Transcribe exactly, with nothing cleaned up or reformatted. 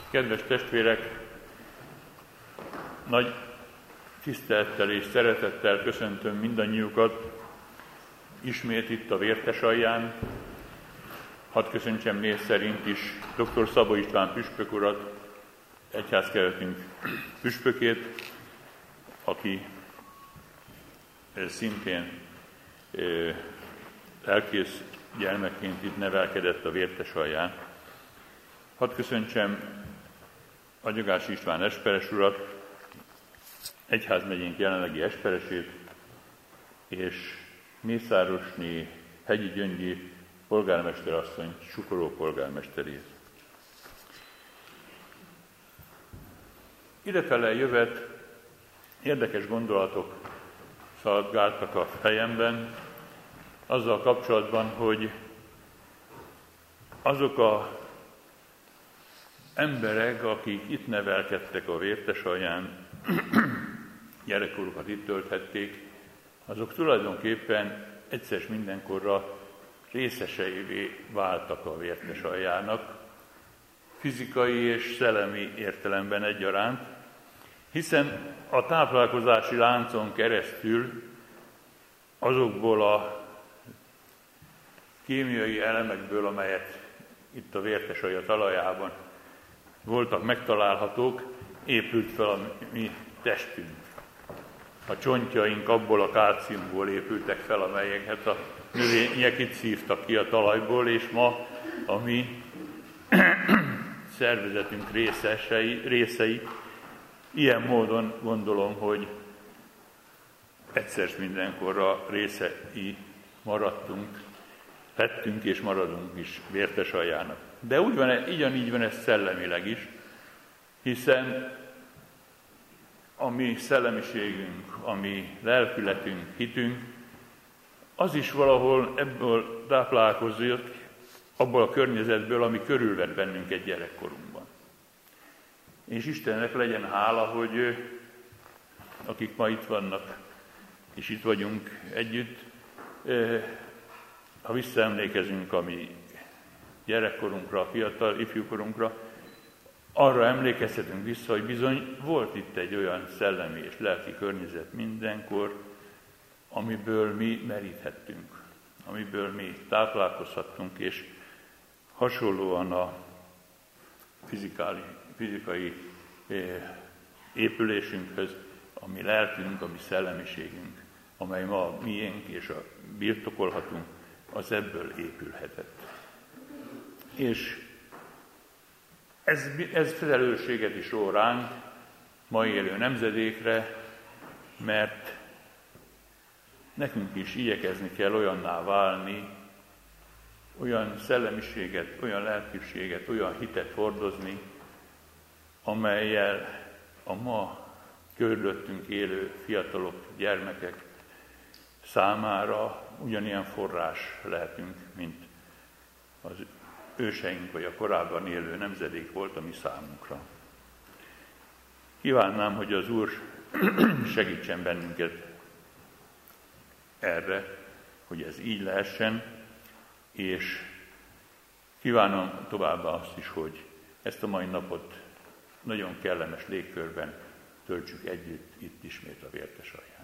Kedves testvérek, nagy tisztelettel és szeretettel köszöntöm mindannyiukat ismét itt a Vértesalján. Hadd köszöntsem név szerint is dr. Szabó István püspök urat, egyházkeretünk püspökét, aki szintén lelkész gyermekként itt nevelkedett a Vértesalján. Hadd köszöntsem Agyagás István esperes urat, egyházmegyénk jelenlegi esperesét, és Mészárosné Hegyi Gyöngyi polgármesterasszony Sukoró polgármesterét. Idefele jövet érdekes gondolatok szaladgáltak a fejemben, azzal kapcsolatban, hogy azok a emberek, akik itt nevelkedtek a Vértesalján, gyerekkorukat itt tölthették, azok tulajdonképpen egyszer mindenkorra részeseivé váltak a Vértesaljának, fizikai és szellemi értelemben egyaránt, hiszen a táplálkozási láncon keresztül azokból a kémiai elemekből, amelyek itt a Vértesalja talajában voltak megtalálhatók, épült fel a mi testünk. A csontjaink abból a kálciumból épültek fel, amelyeket a növények itt szívtak ki a talajból, és ma a mi szervezetünk részesei, részei. Ilyen módon gondolom, hogy egyszer mindenkorra részei maradtunk, lettünk és maradunk is Vértesaljának. De úgy van, így van ez szellemileg is, hiszen a mi szellemiségünk, a mi lelkületünk, hitünk, az is valahol ebből táplálkozik, abból a környezetből, ami körülvett bennünket gyerekkorunkban. És Istennek legyen hála, hogy akik ma itt vannak, és itt vagyunk együtt, ha visszaemlékezünk a mi gyerekkorunkra, fiatal ifjúkorunkra, arra emlékezhetünk vissza, hogy bizony volt itt egy olyan szellemi és lelki környezet mindenkor, amiből mi meríthettünk, amiből mi táplálkozhattunk, és hasonlóan a fizikai, fizikai épülésünkhöz, a mi lelkünk, a mi szellemiségünk, amely ma miénk és a birtokolhatunk, az ebből épülhetett. És ez, ez felelősséget is ró ránk, mai élő nemzedékre, mert nekünk is igyekezni kell olyanná válni, olyan szellemiséget, olyan lelkiséget, olyan hitet hordozni, amellyel a ma körülöttünk élő fiatalok, gyermekek számára ugyanilyen forrás lehetünk, mint az őseink, vagy a korábban élő nemzedék volt a mi számunkra. Kívánnám, hogy az Úr segítsen bennünket erre, hogy ez így lehessen, és kívánom továbbá azt is, hogy ezt a mai napot nagyon kellemes légkörben töltsük együtt itt ismét a Vértesalján.